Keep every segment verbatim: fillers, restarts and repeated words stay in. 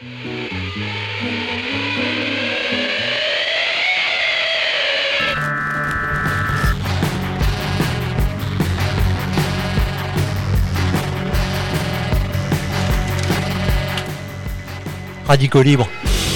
Radicaux libres.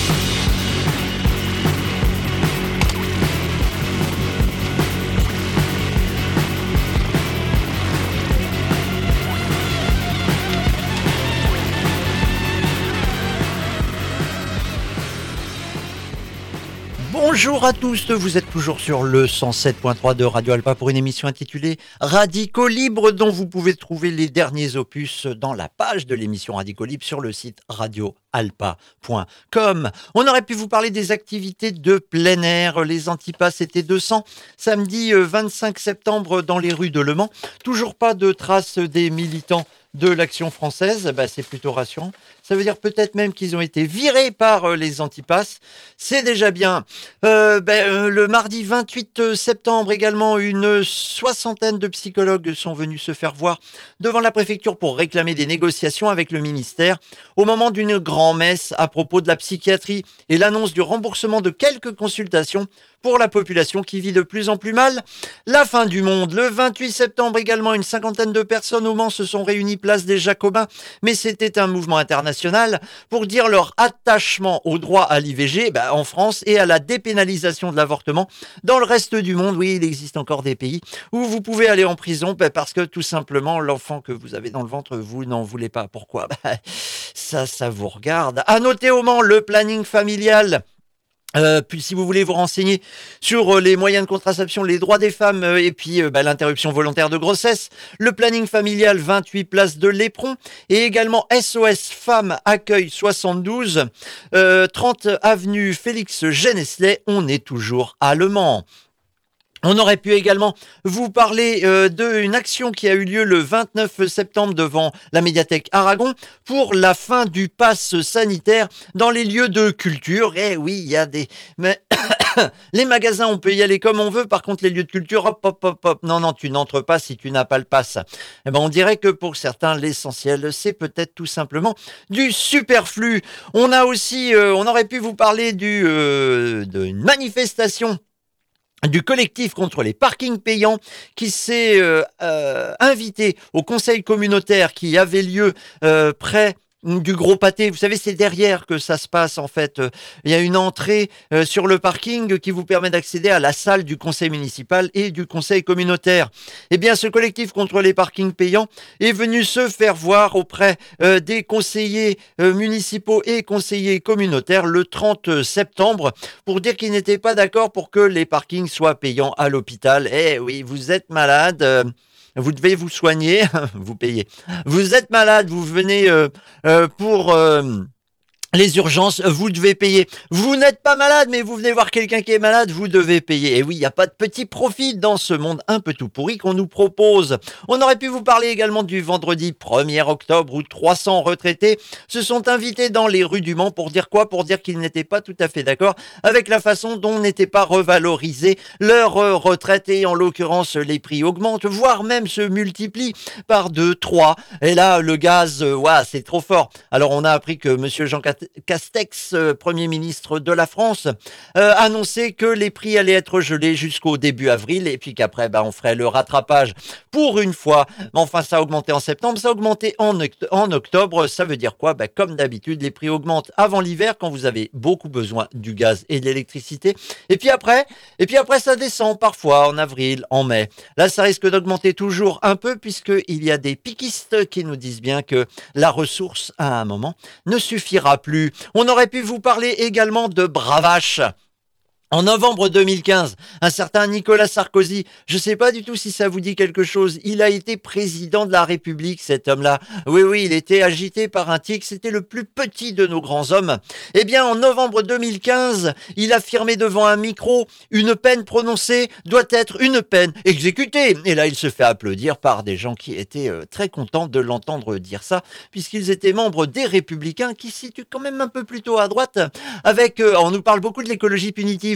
Bonjour à tous, vous êtes toujours sur le cent sept point trois de Radio Alpa pour une émission intitulée Radicaux Libres, dont vous pouvez trouver les derniers opus dans la page de l'émission Radicaux Libres sur le site radio alpa point com. On aurait pu vous parler des activités de plein air. Les Antipasses étaient deux cents samedi vingt-cinq septembre dans les rues de Le Mans. Toujours pas de traces des militants de l'Action française, bah, c'est plutôt rassurant. Ça veut dire peut-être même qu'ils ont été virés par euh, les Antipasses. C'est déjà bien. Euh, ben, euh, le mardi vingt-huit septembre également, une soixantaine de psychologues sont venus se faire voir devant la préfecture pour réclamer des négociations avec le ministère au moment d'une grand-messe à propos de la psychiatrie et l'annonce du remboursement de quelques consultations pour la population qui vit de plus en plus mal la fin du monde. Le vingt-huit septembre également, une cinquantaine de personnes au Mans se sont réunies place des Jacobins, mais c'était un mouvement international pour dire leur attachement au droit à l'I V G bah, en France et à la dépénalisation de l'avortement. Dans le reste du monde, oui, il existe encore des pays où vous pouvez aller en prison bah, parce que tout simplement l'enfant que vous avez dans le ventre, vous n'en voulez pas. Pourquoi ? Bah, ça, ça vous regarde. À noter au Mans, le planning familial. Euh, puis si vous voulez vous renseigner sur euh, les moyens de contraception, les droits des femmes euh, et puis euh, bah, l'interruption volontaire de grossesse, le planning familial vingt-huit place de l'Éperon et également S O S Femmes Accueil soixante-douze, euh, trente avenue Félix Genesley, on est toujours à Le Mans. On aurait pu également vous parler euh, d'une action qui a eu lieu le vingt-neuf septembre devant la médiathèque Aragon pour la fin du pass sanitaire dans les lieux de culture. Eh oui, il y a des... Mais les magasins, on peut y aller comme on veut. Par contre, les lieux de culture, hop, hop, hop, hop. Non, non, tu n'entres pas si tu n'as pas le pass. Eh ben, on dirait que pour certains, l'essentiel, c'est peut-être tout simplement du superflu. On a aussi, euh, on aurait pu vous parler du, euh, d'une manifestation du collectif contre les parkings payants qui s'est euh, euh, invité au conseil communautaire qui avait lieu euh, près du Gros Pâté. Vous savez, c'est derrière que ça se passe en fait. Il y a une entrée euh, sur le parking qui vous permet d'accéder à la salle du conseil municipal et du conseil communautaire. Eh bien, ce collectif contre les parkings payants est venu se faire voir auprès euh, des conseillers euh, municipaux et conseillers communautaires le trente septembre pour dire qu'ils n'étaient pas d'accord pour que les parkings soient payants à l'hôpital. Eh oui, vous êtes malade. Euh, Vous devez vous soigner, vous payez. Vous êtes malade, vous venez euh, euh, pour euh, les urgences, vous devez payer. Vous n'êtes pas malade, mais vous venez voir quelqu'un qui est malade, vous devez payer. Et oui, il n'y a pas de petit profit dans ce monde un peu tout pourri qu'on nous propose. On aurait pu vous parler également du vendredi premier octobre où trois cents retraités se sont invités dans les rues du Mans pour dire quoi ? Pour dire qu'ils n'étaient pas tout à fait d'accord avec la façon dont n'était pas revalorisée leur retraite et en l'occurrence les prix augmentent, voire même se multiplient par deux, trois. Et là, le gaz, euh, ouais, c'est trop fort. Alors on a appris que monsieur Jean Castex, euh, Premier ministre de la France, euh, annonçait que les prix allaient être gelés jusqu'au début avril et puis qu'après, bah, on ferait le rattrapage pour une fois. Mais enfin, ça a augmenté en septembre, ça a augmenté en, oct- en octobre. Ça veut dire quoi ? Bah, comme d'habitude, les prix augmentent avant l'hiver quand vous avez beaucoup besoin du gaz et de l'électricité. Et puis après, et puis après ça descend parfois en avril, en mai. Là, ça risque d'augmenter toujours un peu puisqu'il y a des piquistes qui nous disent bien que la ressource, à un moment, ne suffira plus. On aurait pu vous parler également de bravache. En novembre deux mille quinze, un certain Nicolas Sarkozy, je ne sais pas du tout si ça vous dit quelque chose, il a été président de la République, cet homme-là. Oui, oui, il était agité par un tic, c'était le plus petit de nos grands hommes. Eh bien, en novembre deux mille quinze, il affirmait devant un micro, une peine prononcée doit être une peine exécutée. Et là, il se fait applaudir par des gens qui étaient euh, très contents de l'entendre dire ça, puisqu'ils étaient membres des Républicains, qui se situent quand même un peu plus tôt à droite, avec, euh, on nous parle beaucoup de l'écologie punitive.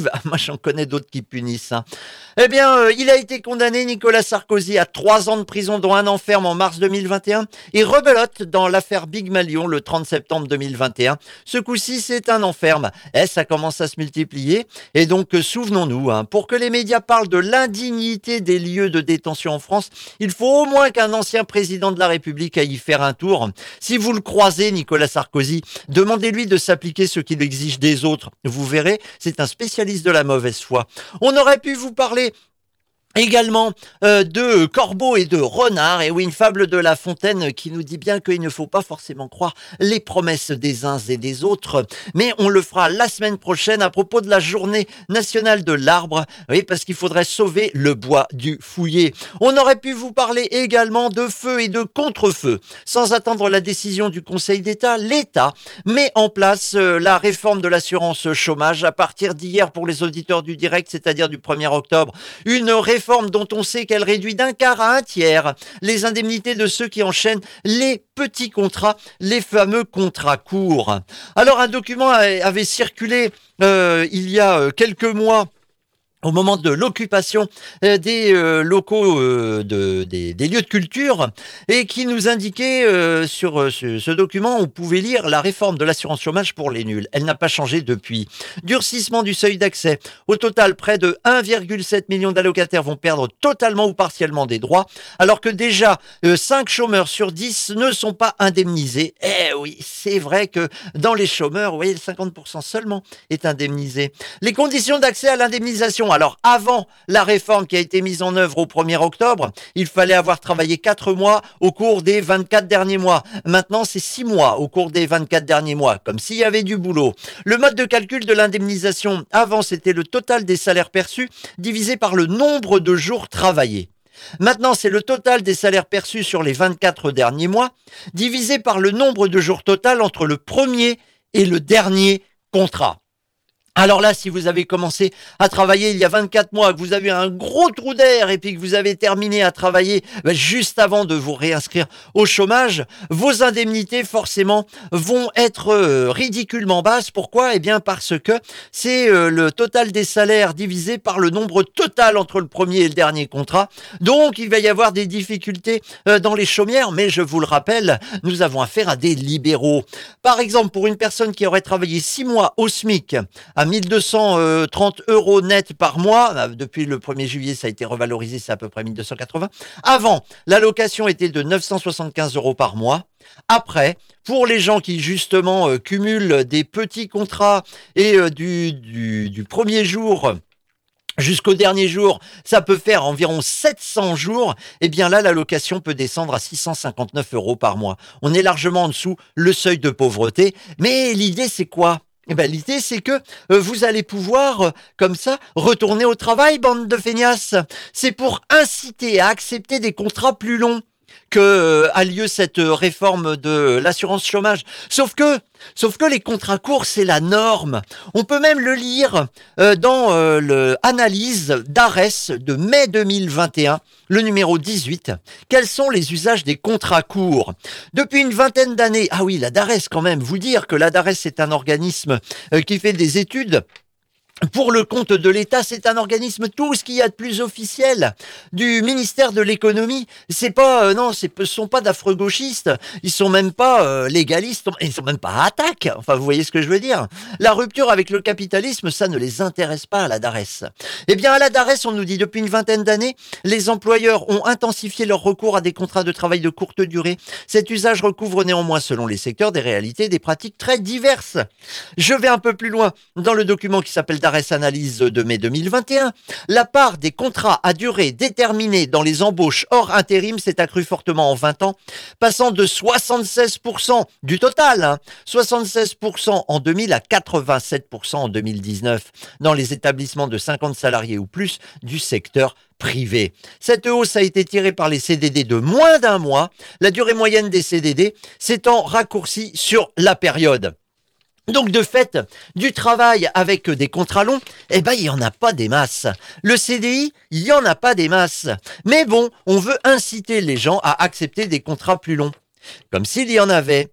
motivent. Moi, j'en connais d'autres qui punissent. Hein. Eh bien, euh, il a été condamné, Nicolas Sarkozy, à trois ans de prison, dont un an ferme en mars deux mille vingt et un. Et rebelote dans l'affaire Big Malion le trente septembre deux mille vingt et un. Ce coup-ci, c'est un an ferme. Eh, ça commence à se multiplier. Et donc, euh, souvenons-nous, hein, pour que les médias parlent de l'indignité des lieux de détention en France, il faut au moins qu'un ancien président de la République aille y faire un tour. Si vous le croisez, Nicolas Sarkozy, demandez-lui de s'appliquer ce qu'il exige des autres. Vous verrez, c'est un spécialiste de la mauvaise foi. On aurait pu vous parler également euh, de corbeaux et de renards, et oui, une fable de La Fontaine qui nous dit bien qu'il ne faut pas forcément croire les promesses des uns et des autres, mais on le fera la semaine prochaine à propos de la journée nationale de l'arbre, oui, parce qu'il faudrait sauver le bois du fouillé. On aurait pu vous parler également de feu et de contre-feu. Sans attendre la décision du Conseil d'État, l'État met en place euh, la réforme de l'assurance chômage à partir d'hier pour les auditeurs du direct, c'est-à-dire du premier octobre. Une réforme Réforme dont on sait qu'elle réduit d'un quart à un tiers les indemnités de ceux qui enchaînent les petits contrats, les fameux contrats courts. Alors un document avait circulé euh, il y a quelques mois au moment de l'occupation euh, des euh, locaux euh, de, des, des lieux de culture, et qui nous indiquait euh, sur euh, ce, ce document, on pouvait lire la réforme de l'assurance chômage pour les nuls. Elle n'a pas changé depuis. Durcissement du seuil d'accès. Au total, près de un virgule sept million d'allocataires vont perdre totalement ou partiellement des droits, alors que déjà euh, cinq chômeurs sur dix ne sont pas indemnisés. Eh oui, c'est vrai que dans les chômeurs, vous voyez, cinquante pour cent seulement est indemnisé. Les conditions d'accès à l'indemnisation. Alors, avant la réforme qui a été mise en œuvre au premier octobre, il fallait avoir travaillé quatre mois au cours des vingt-quatre derniers mois. Maintenant, c'est six mois au cours des vingt-quatre derniers mois, comme s'il y avait du boulot. Le mode de calcul de l'indemnisation, avant, c'était le total des salaires perçus divisé par le nombre de jours travaillés. Maintenant, c'est le total des salaires perçus sur les vingt-quatre derniers mois divisé par le nombre de jours total entre le premier et le dernier contrat. Alors là, si vous avez commencé à travailler il y a vingt-quatre mois, que vous avez un gros trou d'air et puis que vous avez terminé à travailler ben, juste avant de vous réinscrire au chômage, vos indemnités forcément vont être euh, ridiculement basses. Pourquoi ? Eh bien parce que c'est euh, le total des salaires divisé par le nombre total entre le premier et le dernier contrat. Donc il va y avoir des difficultés euh, dans les chaumières, mais je vous le rappelle, nous avons affaire à des libéraux. Par exemple, pour une personne qui aurait travaillé six mois au SMIC, à mille deux cent trente euros net par mois. Depuis le premier juillet, ça a été revalorisé, c'est à peu près mille deux cent quatre-vingts. Avant, l'allocation était de neuf cent soixante-quinze euros par mois. Après, pour les gens qui justement euh, cumulent des petits contrats et euh, du, du, du premier jour jusqu'au dernier jour, ça peut faire environ sept cents jours, et bien là, l'allocation peut descendre à six cent cinquante-neuf euros par mois. On est largement en dessous le seuil de pauvreté, mais l'idée c'est quoi ? Eh ben, l'idée, c'est que euh, vous allez pouvoir, euh, comme ça, retourner au travail, bande de feignasses. C'est pour inciter à accepter des contrats plus longs que euh, a lieu cette euh, réforme de l'assurance chômage. Sauf que, sauf que les contrats courts, c'est la norme. On peut même le lire euh, dans euh, l'analyse d'Ares de mai deux mille vingt et un, le numéro dix-huit. Quels sont les usages des contrats courts ? Depuis une vingtaine d'années, ah oui, la Dares quand même, vous dire que la Dares c'est un organisme euh, qui fait des études pour le compte de l'État, c'est un organisme tout ce qu'il y a de plus officiel du ministère de l'économie. C'est pas euh, non, c'est ce sont pas d'affreux gauchistes, ils sont même pas euh, légalistes, ils sont même pas à attaque. Enfin, vous voyez ce que je veux dire. La rupture avec le capitalisme, ça ne les intéresse pas à la Dares. Eh bien, à la Dares, on nous dit depuis une vingtaine d'années, les employeurs ont intensifié leur recours à des contrats de travail de courte durée. Cet usage recouvre néanmoins, selon les secteurs, des réalités, des pratiques très diverses. Je vais un peu plus loin dans le document qui s'appelle Dares Analyse de mai deux mille vingt et un, la part des contrats à durée déterminée dans les embauches hors intérim s'est accrue fortement en vingt ans, passant de soixante-seize pour cent du total, hein, soixante-seize pour cent en deux mille à quatre-vingt-sept pour cent en deux mille dix-neuf, dans les établissements de cinquante salariés ou plus du secteur privé. Cette hausse a été tirée par les C D D de moins d'un mois, la durée moyenne des C D D s'étant raccourcie sur la période. Donc de fait, du travail avec des contrats longs, eh ben il y en a pas des masses. Le C D I, il y en a pas des masses. Mais bon, on veut inciter les gens à accepter des contrats plus longs. Comme s'il y en avait.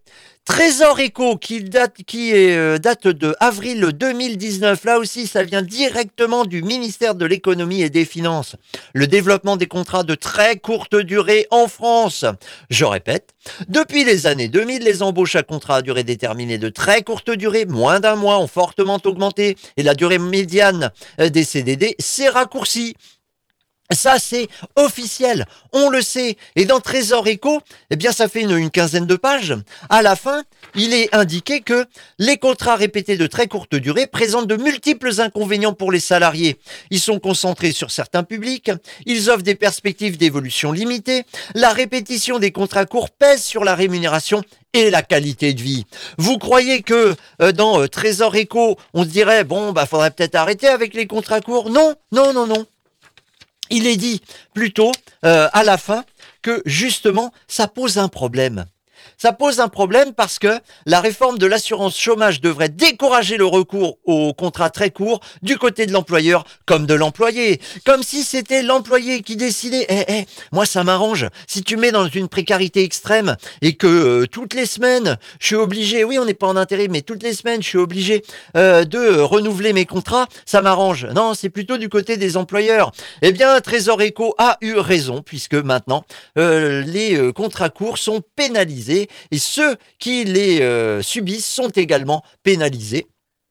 Trésor Éco qui date, qui est, euh, date de avril deux mille dix-neuf. Là aussi, ça vient directement du ministère de l'économie et des finances. Le développement des contrats de très courte durée en France. Je répète, depuis les années deux mille, les embauches à contrat à durée déterminée de très courte durée, moins d'un mois, ont fortement augmenté et la durée médiane des C D D s'est raccourcie. Ça, c'est officiel, on le sait. Et dans Trésor Éco, eh bien, ça fait une, une quinzaine de pages. À la fin, il est indiqué que les contrats répétés de très courte durée présentent de multiples inconvénients pour les salariés. Ils sont concentrés sur certains publics, ils offrent des perspectives d'évolution limitées, la répétition des contrats courts pèse sur la rémunération et la qualité de vie. Vous croyez que euh, dans euh, Trésor Éco, on se dirait, bon, bah, faudrait peut-être arrêter avec les contrats courts? Non, non, non, non. Il est dit plutôt euh, à la fin que justement ça pose un problème. Ça pose un problème parce que la réforme de l'assurance chômage devrait décourager le recours aux contrats très courts du côté de l'employeur comme de l'employé. Comme si c'était l'employé qui décidait « Eh, eh, moi ça m'arrange. Si tu mets dans une précarité extrême et que euh, toutes les semaines, je suis obligé, oui on n'est pas en intérim, mais toutes les semaines je suis obligé euh, de euh, renouveler mes contrats, ça m'arrange. » Non, c'est plutôt du côté des employeurs. Eh bien, Trésor Éco a eu raison puisque maintenant, euh, les euh, contrats courts sont pénalisés et ceux qui les euh, subissent sont également pénalisés.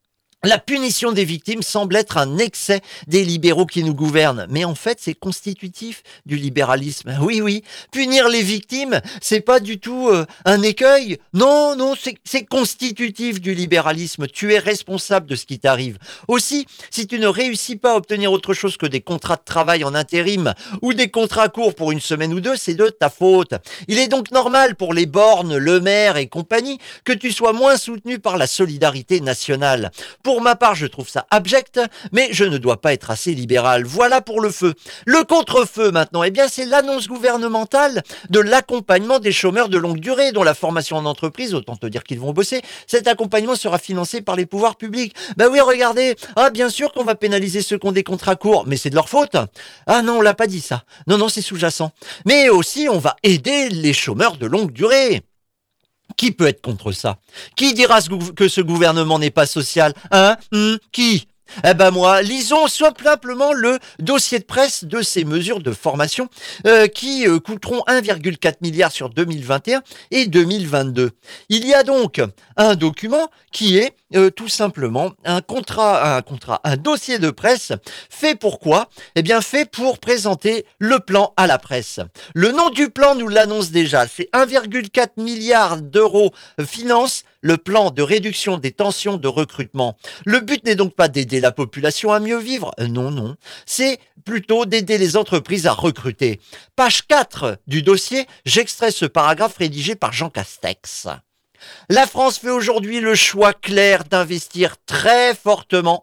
La punition des victimes semble être un excès des libéraux qui nous gouvernent. Mais en fait, c'est constitutif du libéralisme. Oui, oui, punir les victimes, c'est pas du tout euh, un écueil. Non, non, c'est, c'est constitutif du libéralisme. Tu es responsable de ce qui t'arrive. Aussi, si tu ne réussis pas à obtenir autre chose que des contrats de travail en intérim ou des contrats courts pour une semaine ou deux, c'est de ta faute. Il est donc normal pour les Borne, Le Maire et compagnie que tu sois moins soutenu par la solidarité nationale. Pour ma part, je trouve ça abject, mais je ne dois pas être assez libéral. Voilà pour le feu. Le contre-feu maintenant, eh bien, c'est l'annonce gouvernementale de l'accompagnement des chômeurs de longue durée, dont la formation en entreprise, autant te dire qu'ils vont bosser. Cet accompagnement sera financé par les pouvoirs publics. Ben oui, regardez, ah, bien sûr qu'on va pénaliser ceux qui ont des contrats courts, mais c'est de leur faute. Ah non, on l'a pas dit ça. Non, non, c'est sous-jacent. Mais aussi, on va aider les chômeurs de longue durée. Qui peut être contre ça? Qui dira que ce gouvernement n'est pas social? Hein? Hum, Qui? Eh ben moi, lisons simplement le dossier de presse de ces mesures de formation euh, qui euh, coûteront un virgule quatre milliard sur deux mille vingt et un et deux mille vingt-deux. Il y a donc un document qui est euh, tout simplement un contrat, un contrat, un dossier de presse fait pour quoi? Eh bien fait pour présenter le plan à la presse. Le nom du plan nous l'annonce déjà, c'est un virgule quatre milliard d'euros finance le plan de réduction des tensions de recrutement. Le but n'est donc pas d'aider la population à mieux vivre, euh, non, non, c'est plutôt d'aider les entreprises à recruter. Page quatre du dossier, j'extrais ce paragraphe rédigé par Jean Castex. La France fait aujourd'hui le choix clair d'investir très fortement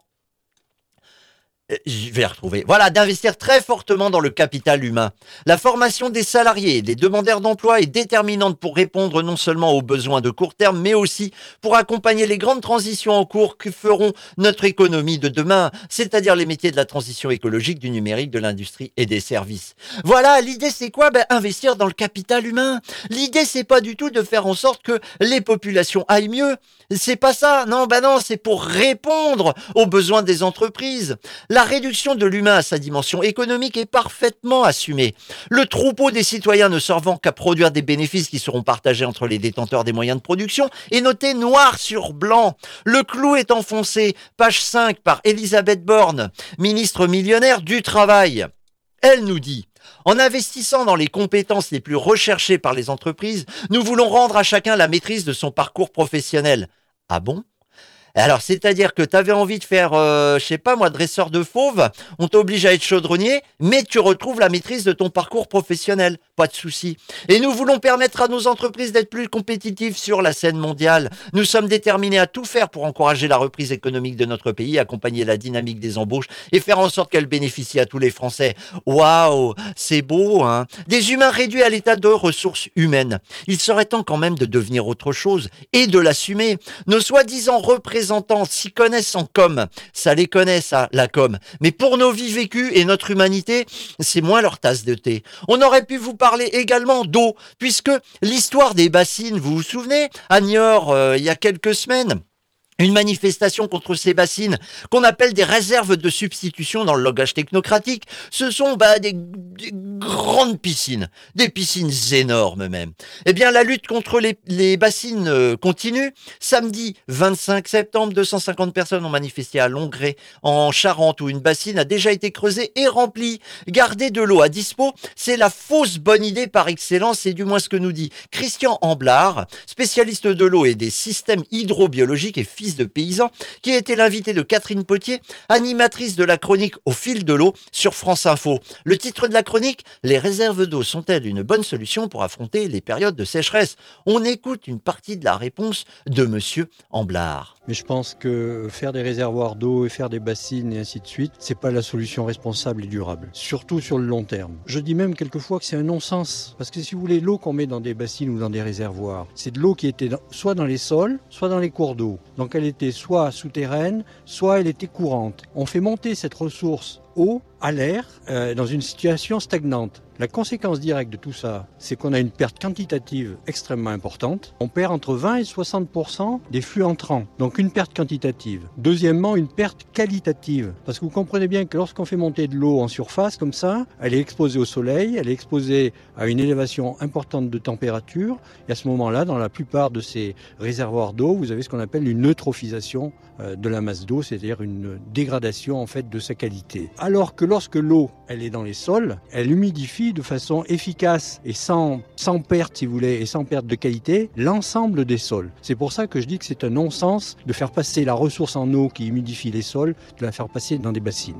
Je vais la retrouver. Voilà, d'investir très fortement dans le capital humain. La formation des salariés et des demandeurs d'emploi est déterminante pour répondre non seulement aux besoins de court terme, mais aussi pour accompagner les grandes transitions en cours que feront notre économie de demain, c'est-à-dire les métiers de la transition écologique, du numérique, de l'industrie et des services. Voilà, l'idée c'est quoi? Ben, investir dans le capital humain. L'idée c'est pas du tout de faire en sorte que les populations aillent mieux. C'est pas ça. Non, ben non, c'est pour répondre aux besoins des entreprises. La réduction de l'humain à sa dimension économique est parfaitement assumée. Le troupeau des citoyens ne servant qu'à produire des bénéfices qui seront partagés entre les détenteurs des moyens de production est noté noir sur blanc. Le clou est enfoncé, page cinq, par Elisabeth Borne, ministre millionnaire du Travail. Elle nous dit: en investissant dans les compétences les plus recherchées par les entreprises, nous voulons rendre à chacun la maîtrise de son parcours professionnel. Ah bon ? Alors, c'est-à-dire que tu avais envie de faire, euh, je sais pas moi, dresseur de fauves, on t'oblige à être chaudronnier, mais tu retrouves la maîtrise de ton parcours professionnel. Pas de souci. Et nous voulons permettre à nos entreprises d'être plus compétitives sur la scène mondiale. Nous sommes déterminés à tout faire pour encourager la reprise économique de notre pays, accompagner la dynamique des embauches et faire en sorte qu'elle bénéficie à tous les Français. Waouh, c'est beau, hein? Des humains réduits à l'état de ressources humaines. Il serait temps quand même de devenir autre chose et de l'assumer. Nos soi-disant représentants s'y connaissent en com. Ça les connaît, ça, la com. Mais pour nos vies vécues et notre humanité, c'est moins leur tasse de thé. On aurait pu vous parler parler également d'eau, puisque l'histoire des bassines, vous vous souvenez, à Niort, euh, il y a quelques semaines, une manifestation contre ces bassines qu'on appelle des réserves de substitution dans le langage technocratique. Ce sont bah, des, des grandes piscines, des piscines énormes même. Eh bien, la lutte contre les, les bassines euh, continue. Samedi vingt-cinq septembre, deux cent cinquante personnes ont manifesté à Longré, en Charente, où une bassine a déjà été creusée et remplie. Garder de l'eau à dispo, c'est la fausse bonne idée par excellence, c'est du moins ce que nous dit Christian Amblard, spécialiste de l'eau et des systèmes hydrobiologiques et physiques de paysans, qui a été l'invité de Catherine Potier, animatrice de la chronique Au fil de l'eau sur France Info. Le titre de la chronique, les réserves d'eau sont-elles une bonne solution pour affronter les périodes de sécheresse? On écoute une partie de la réponse de Monsieur Amblard. Mais je pense que faire des réservoirs d'eau et faire des bassines et ainsi de suite, c'est pas la solution responsable et durable. Surtout sur le long terme. Je dis même quelquefois que c'est un non-sens. Parce que si vous voulez, l'eau qu'on met dans des bassines ou dans des réservoirs, c'est de l'eau qui était dans, soit dans les sols, soit dans les cours d'eau. Donc elle était soit souterraine, soit elle était courante. On fait monter cette ressource eau à l'air euh, dans une situation stagnante. La conséquence directe de tout ça, c'est qu'on a une perte quantitative extrêmement importante. On perd entre vingt et soixante pour cent des flux entrants. Donc une perte quantitative. Deuxièmement, une perte qualitative. Parce que vous comprenez bien que lorsqu'on fait monter de l'eau en surface comme ça, elle est exposée au soleil, elle est exposée à une élévation importante de température. Et à ce moment-là, dans la plupart de ces réservoirs d'eau, vous avez ce qu'on appelle une eutrophisation de la masse d'eau, c'est-à-dire une dégradation en fait de sa qualité. Alors que lorsque l'eau, elle est dans les sols, elle humidifie de façon efficace et sans, sans perte, si vous voulez, et sans perte de qualité, l'ensemble des sols. C'est pour ça que je dis que c'est un non-sens de faire passer la ressource en eau qui humidifie les sols, de la faire passer dans des bassines.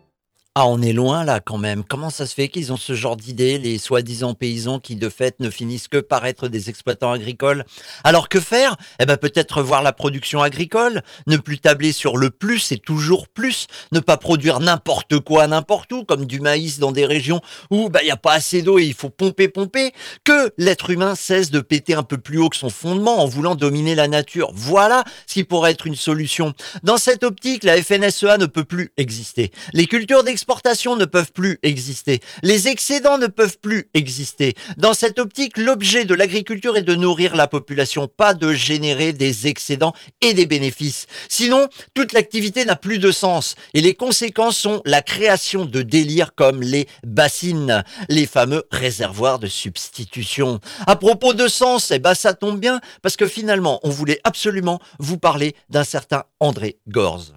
Ah, on est loin là quand même. Comment ça se fait qu'ils ont ce genre d'idées, les soi-disant paysans qui de fait ne finissent que par être des exploitants agricoles? Alors que faire? Eh ben peut-être revoir la production agricole, ne plus tabler sur le plus et toujours plus, ne pas produire n'importe quoi n'importe où, comme du maïs dans des régions où bah il y a pas assez d'eau et il faut pomper pomper, que l'être humain cesse de péter un peu plus haut que son fondement en voulant dominer la nature. Voilà ce qui pourrait être une solution. Dans cette optique, la F N S E A ne peut plus exister. Les cultures d'exploitation exportations ne peuvent plus exister. Les excédents ne peuvent plus exister. Dans cette optique, l'objet de l'agriculture est de nourrir la population, pas de générer des excédents et des bénéfices. Sinon, toute l'activité n'a plus de sens. Et les conséquences sont la création de délires comme les bassines, les fameux réservoirs de substitution. À propos de sens, eh ben ça tombe bien, parce que finalement, on voulait absolument vous parler d'un certain André Gorz.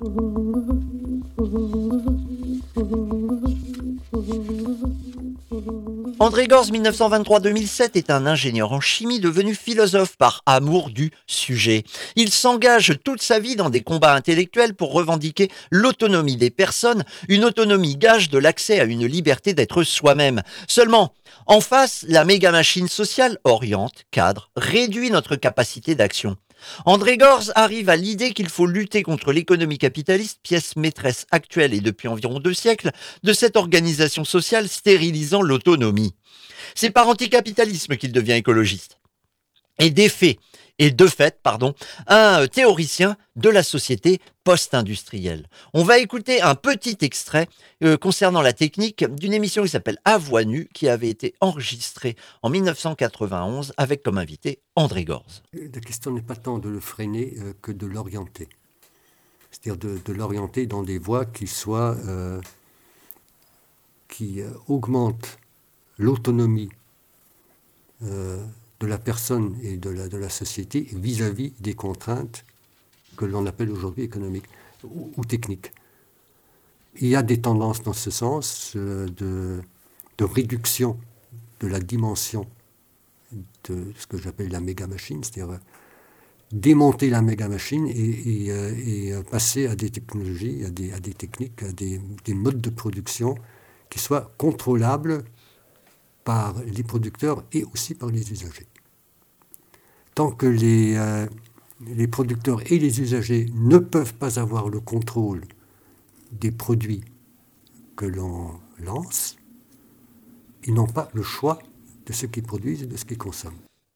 André Gorz, mille neuf cent vingt-trois à deux mille sept, est un ingénieur en chimie devenu philosophe par amour du sujet. Il s'engage toute sa vie dans des combats intellectuels pour revendiquer l'autonomie des personnes, une autonomie gage de l'accès à une liberté d'être soi-même. Seulement, en face, la méga-machine sociale oriente, cadre, réduit notre capacité d'action. André Gorz arrive à l'idée qu'il faut lutter contre l'économie capitaliste, pièce maîtresse actuelle et depuis environ deux siècles, de cette organisation sociale stérilisant l'autonomie. C'est par anticapitalisme qu'il devient écologiste. Et des faits, et de fait, pardon, un théoricien de la société post-industrielle. On va écouter un petit extrait euh, concernant la technique d'une émission qui s'appelle À voix nue, qui avait été enregistrée en mille neuf cent quatre-vingt-onze avec comme invité André Gorz. La question n'est pas tant de le freiner euh, que de l'orienter. C'est-à-dire de, de l'orienter dans des voies qui soient, euh, qui euh, augmentent l'autonomie euh, de la personne et de la, de la société vis-à-vis des contraintes que l'on appelle aujourd'hui économiques ou, ou techniques. Il y a des tendances dans ce sens euh, de, de réduction de la dimension de ce que j'appelle la méga-machine, c'est-à-dire démonter la méga-machine et, et, et passer à des technologies, à des, à des techniques, à des, des modes de production qui soient contrôlables par les producteurs et aussi par les usagers. Tant que les, euh, les producteurs et les usagers ne peuvent pas avoir le contrôle des produits que l'on lance, ils n'ont pas le choix de ce qu'ils produisent et de ce qu'ils consomment.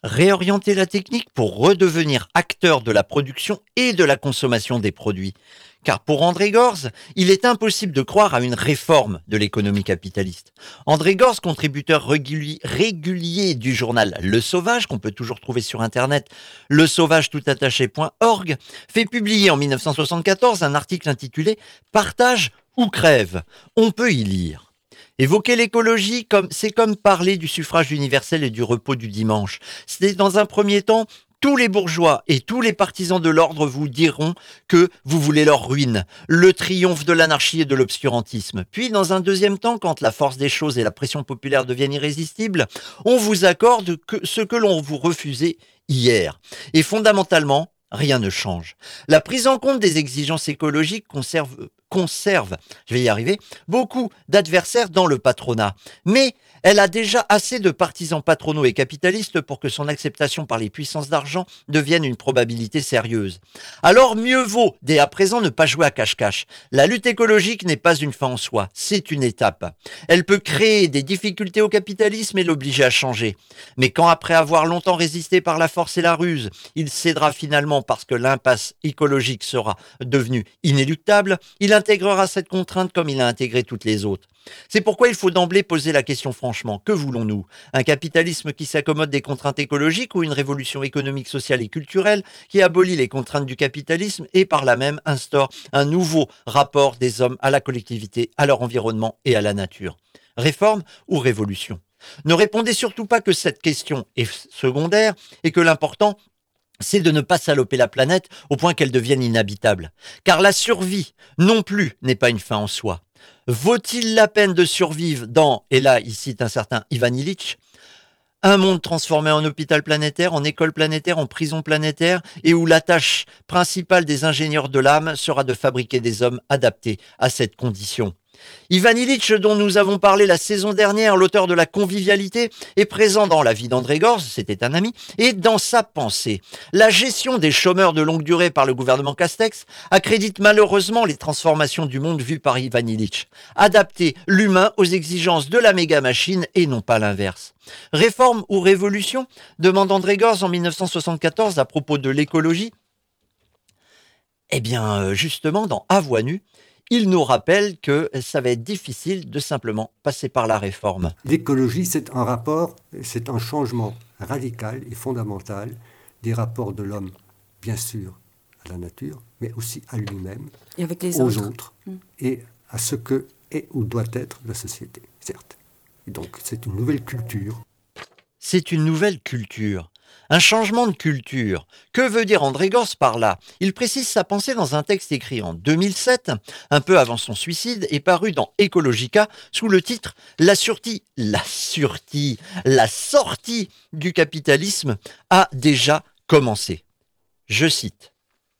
Réorienter la technique pour redevenir acteur de la production et de la consommation des produits. Car pour André Gorz, il est impossible de croire à une réforme de l'économie capitaliste. André Gorz, contributeur régulier, régulier du journal Le Sauvage, qu'on peut toujours trouver sur internet, le sauvage tout attaché point org, fait publier en dix-neuf cent soixante-quatorze un article intitulé « Partage ou crève ». On peut y lire. Évoquer l'écologie, comme, c'est comme parler du suffrage universel et du repos du dimanche. C'est dans un premier temps, tous les bourgeois et tous les partisans de l'ordre vous diront que vous voulez leur ruine, le triomphe de l'anarchie et de l'obscurantisme. Puis, dans un deuxième temps, quand la force des choses et la pression populaire deviennent irrésistibles, on vous accorde que ce que l'on vous refusait hier. Et fondamentalement, rien ne change. La prise en compte des exigences écologiques conserve, conserve, je vais y arriver, beaucoup d'adversaires dans le patronat. Mais elle a déjà assez de partisans patronaux et capitalistes pour que son acceptation par les puissances d'argent devienne une probabilité sérieuse. Alors mieux vaut, dès à présent, ne pas jouer à cache-cache. La lutte écologique n'est pas une fin en soi, c'est une étape. Elle peut créer des difficultés au capitalisme et l'obliger à changer. Mais quand, après avoir longtemps résisté par la force et la ruse, il cédera finalement parce que l'impasse écologique sera devenue inéluctable, il intégrera cette contrainte comme il a intégré toutes les autres. C'est pourquoi il faut d'emblée poser la question franchement, que voulons-nous ? Un capitalisme qui s'accommode des contraintes écologiques ou une révolution économique, sociale et culturelle qui abolit les contraintes du capitalisme et par là même instaure un nouveau rapport des hommes à la collectivité, à leur environnement et à la nature ? Réforme ou révolution ? Ne répondez surtout pas que cette question est secondaire et que l'important c'est de ne pas saloper la planète au point qu'elle devienne inhabitable. Car la survie, non plus, n'est pas une fin en soi. Vaut-il la peine de survivre dans, et là il cite un certain Ivan Illich, un monde transformé en hôpital planétaire, en école planétaire, en prison planétaire, et où la tâche principale des ingénieurs de l'âme sera de fabriquer des hommes adaptés à cette condition. Ivan Illich, dont nous avons parlé la saison dernière, l'auteur de La Convivialité, est présent dans la vie d'André Gorz, c'était un ami, et dans sa pensée. La gestion des chômeurs de longue durée par le gouvernement Castex accrédite malheureusement les transformations du monde vues par Ivan Illich. Adapter l'humain aux exigences de la méga-machine et non pas l'inverse. Réforme ou révolution ? Demande André Gorz en dix-neuf cent soixante-quatorze à propos de l'écologie. Eh bien, justement, dans À voix nue, il nous rappelle que ça va être difficile de simplement passer par la réforme. L'écologie, c'est un rapport, c'est un changement radical et fondamental des rapports de l'homme, bien sûr, à la nature, mais aussi à lui-même, et avec les aux autres, autres, mmh. et à ce que est ou doit être la société, certes. Et donc, c'est une nouvelle culture. C'est une nouvelle culture. Un changement de culture. Que veut dire André Gorz par là ? Il précise sa pensée dans un texte écrit en deux mille sept, un peu avant son suicide, et paru dans Ecologica sous le titre « La sortie, la sortie, la sortie du capitalisme a déjà commencé ». Je cite.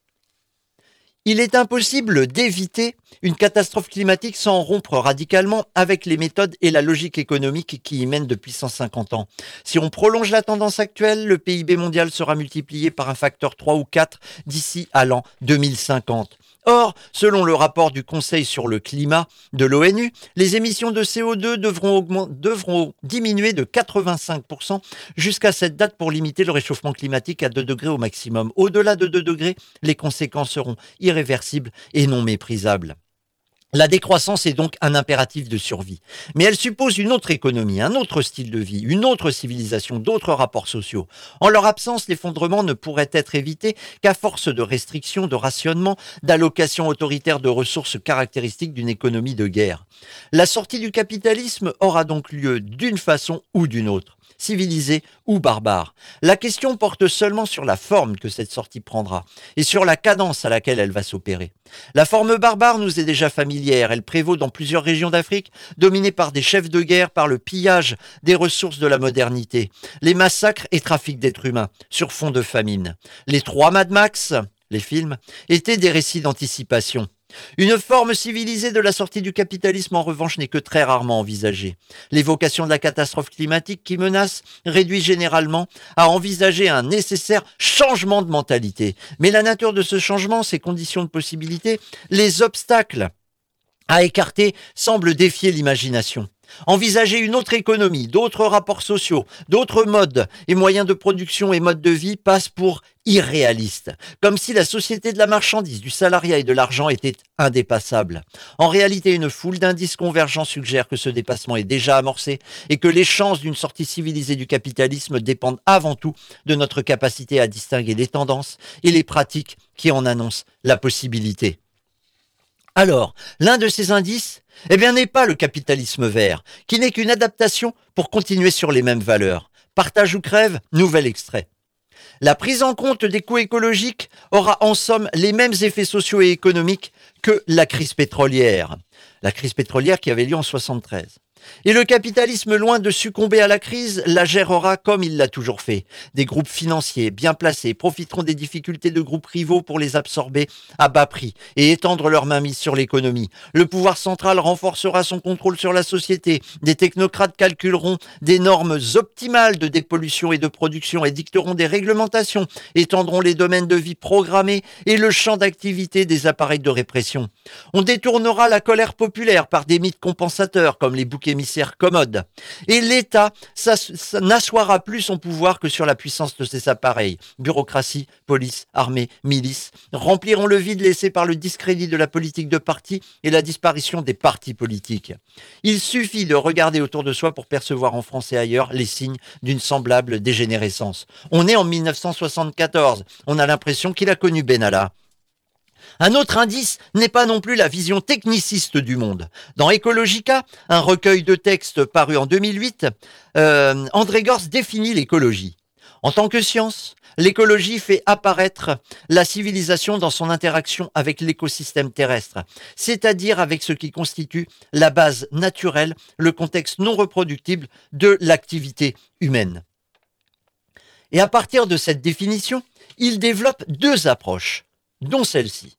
Il est impossible d'éviter une catastrophe climatique sans rompre radicalement avec les méthodes et la logique économique qui y mènent depuis cent cinquante ans. Si on prolonge la tendance actuelle, le P I B mondial sera multiplié par un facteur trois ou quatre d'ici à l'an deux mille cinquante. Or, selon le rapport du Conseil sur le climat de l'ONU, les émissions de C O deux devront, augmenter, devront diminuer de quatre-vingt-cinq pour cent jusqu'à cette date pour limiter le réchauffement climatique à deux degrés au maximum. Au-delà de deux degrés, les conséquences seront irréversibles et non méprisables. La décroissance est donc un impératif de survie. Mais elle suppose une autre économie, un autre style de vie, une autre civilisation, d'autres rapports sociaux. En leur absence, l'effondrement ne pourrait être évité qu'à force de restrictions, de rationnement, d'allocations autoritaires de ressources caractéristiques d'une économie de guerre. La sortie du capitalisme aura donc lieu d'une façon ou d'une autre. Civilisée ou barbare. La question porte seulement sur la forme que cette sortie prendra et sur la cadence à laquelle elle va s'opérer. La forme barbare nous est déjà familière. Elle prévaut dans plusieurs régions d'Afrique, dominées par des chefs de guerre, par le pillage des ressources de la modernité, les massacres et trafics d'êtres humains sur fond de famine. Les trois Mad Max, les films, étaient des récits d'anticipation. Une forme civilisée de la sortie du capitalisme, en revanche, n'est que très rarement envisagée. L'évocation de la catastrophe climatique qui menace réduit généralement à envisager un nécessaire changement de mentalité. Mais la nature de ce changement, ses conditions de possibilité, les obstacles à écarter semble défier l'imagination. Envisager une autre économie, d'autres rapports sociaux, d'autres modes et moyens de production et modes de vie passe pour irréaliste, comme si la société de la marchandise, du salariat et de l'argent était indépassable. En réalité, une foule d'indices convergents suggère que ce dépassement est déjà amorcé et que les chances d'une sortie civilisée du capitalisme dépendent avant tout de notre capacité à distinguer les tendances et les pratiques qui en annoncent la possibilité. Alors, l'un de ces indices, eh bien, n'est pas le capitalisme vert, qui n'est qu'une adaptation pour continuer sur les mêmes valeurs. Partage ou crève, nouvel extrait. La prise en compte des coûts écologiques aura en somme les mêmes effets sociaux et économiques que la crise pétrolière. La crise pétrolière qui avait lieu en soixante-treize. Et le capitalisme, loin de succomber à la crise, la gérera comme il l'a toujours fait. Des groupes financiers bien placés profiteront des difficultés de groupes rivaux pour les absorber à bas prix et étendre leur mainmise sur l'économie. Le pouvoir central renforcera son contrôle sur la société. Des technocrates calculeront des normes optimales de dépollution et de production et dicteront des réglementations, étendront les domaines de vie programmés et le champ d'activité des appareils de répression. On détournera la colère populaire par des mythes compensateurs comme les boucs émissaires commodes. Et l'État ça, ça n'assoira plus son pouvoir que sur la puissance de ses appareils. Bureaucratie, police, armée, milice rempliront le vide laissé par le discrédit de la politique de parti et la disparition des partis politiques. Il suffit de regarder autour de soi pour percevoir en France et ailleurs les signes d'une semblable dégénérescence. On est en mille neuf cent soixante-quatorze. On a l'impression qu'il a connu Benalla. Un autre indice n'est pas non plus la vision techniciste du monde. Dans Ecologica, un recueil de textes paru en deux mille huit, euh, André Gorz définit l'écologie. En tant que science, l'écologie fait apparaître la civilisation dans son interaction avec l'écosystème terrestre, c'est-à-dire avec ce qui constitue la base naturelle, le contexte non reproductible de l'activité humaine. Et à partir de cette définition, il développe deux approches, dont celle-ci.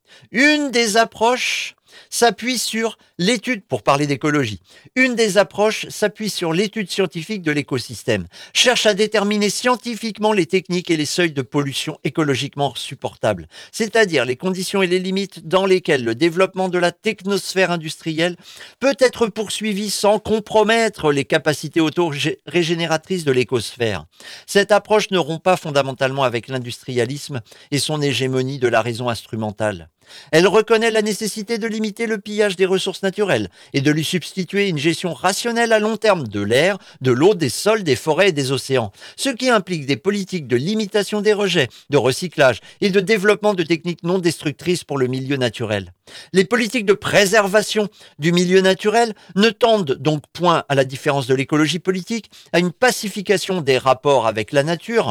Une des approches s'appuie sur l'étude, pour parler d'écologie, une des approches s'appuie sur l'étude scientifique de l'écosystème, cherche à déterminer scientifiquement les techniques et les seuils de pollution écologiquement supportables, c'est-à-dire les conditions et les limites dans lesquelles le développement de la technosphère industrielle peut être poursuivi sans compromettre les capacités auto-régénératrices de l'écosphère. Cette approche ne rompt pas fondamentalement avec l'industrialisme et son hégémonie de la raison instrumentale. Elle reconnaît la nécessité de limiter le pillage des ressources naturelles et de lui substituer une gestion rationnelle à long terme de l'air, de l'eau, des sols, des forêts et des océans, ce qui implique des politiques de limitation des rejets, de recyclage et de développement de techniques non destructrices pour le milieu naturel. Les politiques de préservation du milieu naturel ne tendent donc point, à la différence de l'écologie politique, à une pacification des rapports avec la nature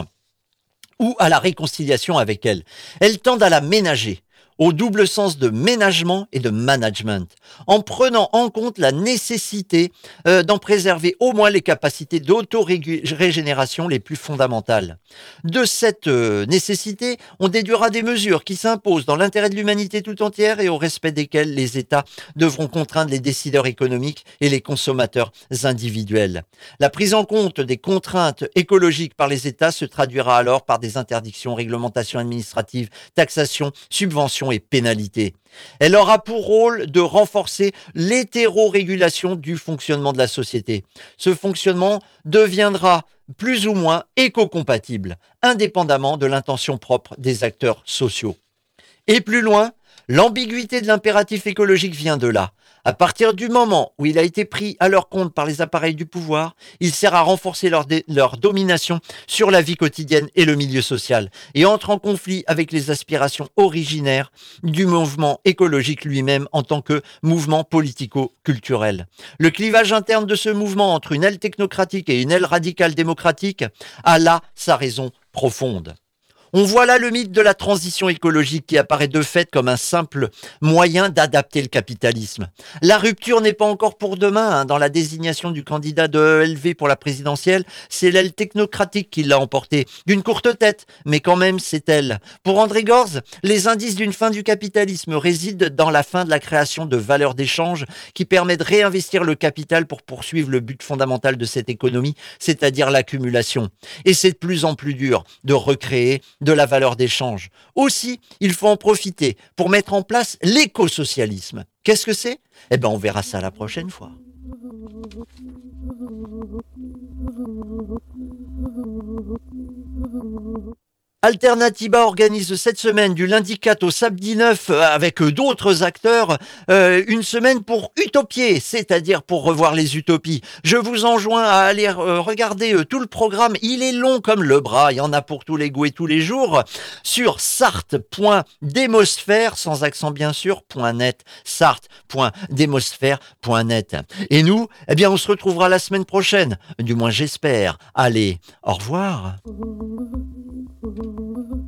ou à la réconciliation avec elle. Elles tendent à la ménager, au double sens de ménagement et de management, en prenant en compte la nécessité euh, d'en préserver au moins les capacités d'auto-régénération les plus fondamentales. De cette euh, nécessité, on déduira des mesures qui s'imposent dans l'intérêt de l'humanité tout entière et au respect desquelles les États devront contraindre les décideurs économiques et les consommateurs individuels. La prise en compte des contraintes écologiques par les États se traduira alors par des interdictions, réglementations administratives, taxations, subventions et pénalités. Elle aura pour rôle de renforcer l'hétérorégulation du fonctionnement de la société. Ce fonctionnement deviendra plus ou moins éco-compatible, indépendamment de l'intention propre des acteurs sociaux. Et plus loin, l'ambiguïté de l'impératif écologique vient de là. À partir du moment où il a été pris à leur compte par les appareils du pouvoir, il sert à renforcer leur, dé- leur domination sur la vie quotidienne et le milieu social, et entre en conflit avec les aspirations originaires du mouvement écologique lui-même en tant que mouvement politico-culturel. Le clivage interne de ce mouvement entre une aile technocratique et une aile radicale démocratique a là sa raison profonde. On voit là le mythe de la transition écologique qui apparaît de fait comme un simple moyen d'adapter le capitalisme. La rupture n'est pas encore pour demain. Hein. Dans la désignation du candidat de E L V pour la présidentielle, c'est l'aile technocratique qui l'a emporté. D'une courte tête, mais quand même c'est elle. Pour André Gorz, les indices d'une fin du capitalisme résident dans la fin de la création de valeurs d'échange qui permet de réinvestir le capital pour poursuivre le but fondamental de cette économie, c'est-à-dire l'accumulation. Et c'est de plus en plus dur de recréer de la valeur d'échange. Aussi, il faut en profiter pour mettre en place l'écosocialisme. Qu'est-ce que c'est ? Eh bien, on verra ça la prochaine fois. Alternativa organise cette semaine du lundi quatre au samedi neuf avec d'autres acteurs euh, une semaine pour utopier, c'est-à-dire pour revoir les utopies. Je vous enjoins à aller euh, regarder euh, tout le programme. Il est long comme le bras, il y en a pour tous les goûts et tous les jours sur sarthe point démosphère, sans accent bien sûr, .net, sarthe point démosphère point net. Et nous, eh bien on se retrouvera la semaine prochaine, du moins j'espère. Allez, au revoir. Thank you.